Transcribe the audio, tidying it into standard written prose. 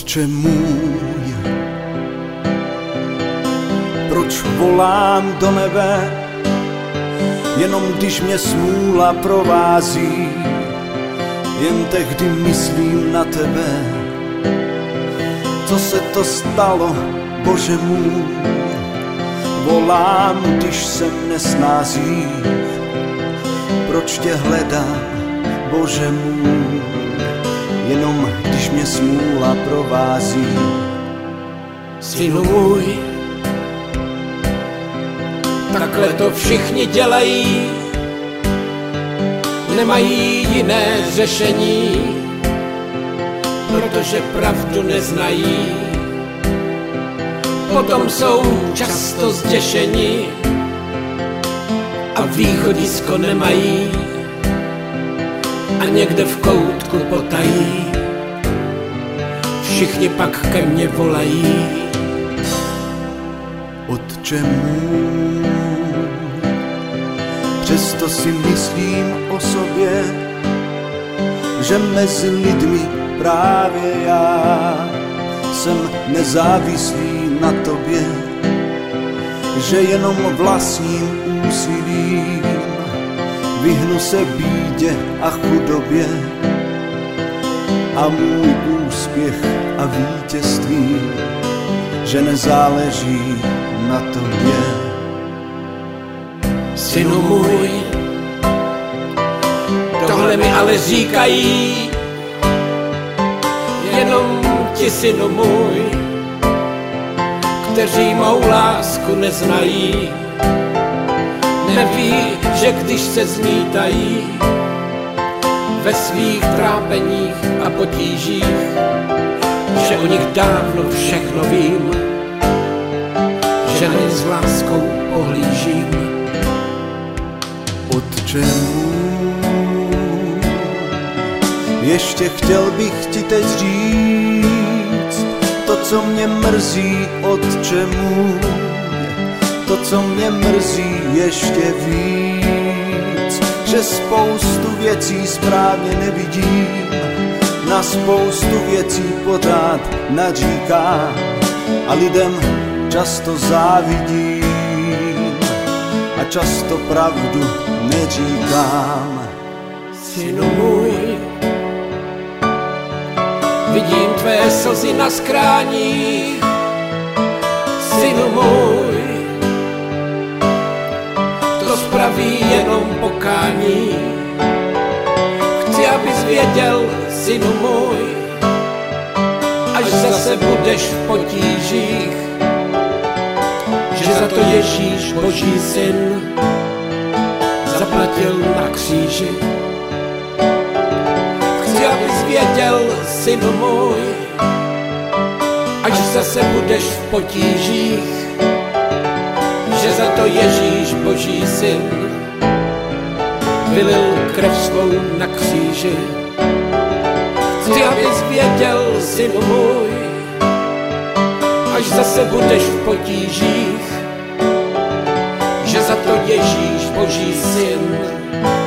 Otče můj, proč volám do nebe, jenom když mě smůla provází, jen tehdy myslím na tebe. Co se to stalo, Bože můj, volám, když jsem nesnází, proč tě hledám, Bože můj, jenom když mě smůla provází. Synu můj, takhle to všichni dělají, nemají jiné řešení, protože pravdu neznají. Potom jsou často zděšeni a východisko nemají a někde v koutku potají. Všichni pak ke mně volají. Otče můj, přesto si myslím o sobě, že mezi lidmi právě já jsem nezávislý na tobě, že jenom vlastním úsilím vyhnu se bídě a chudobě a můj úspěch a vítězství, že nezáleží na tobě. Synu můj, tohle mi ale říkají jenom ti, synu můj, kteří mou lásku neznají. Neví, že když se zmítají ve svých trápeních a potížích, že o nich dávno všechno vím, že na ně s láskou pohlížím. Otče můj, ještě chtěl bych ti teď říct to, co mě mrzí, Otče můj, to, co mě mrzí ještě víc, že spoustu věcí správně nevidím, na spoustu věcí pořád naříkám a lidem často závidím a často pravdu neříkám. Synu můj, vidím tvé slzy na skráních, synu můj, to spraví jenom pokání. Chci, abys věděl, synu můj, až zase budeš v potížích, že za to Ježíš, Boží syn, zaplatil na kříži. Chci, abys věděl, synu můj, až zase budeš v potížích, že za to Ježíš, Boží syn, vylil krev svou na kříži. Chci, abys věděl, synu můj, až zase budeš v potížích, že za to Ježíš, Boží syn,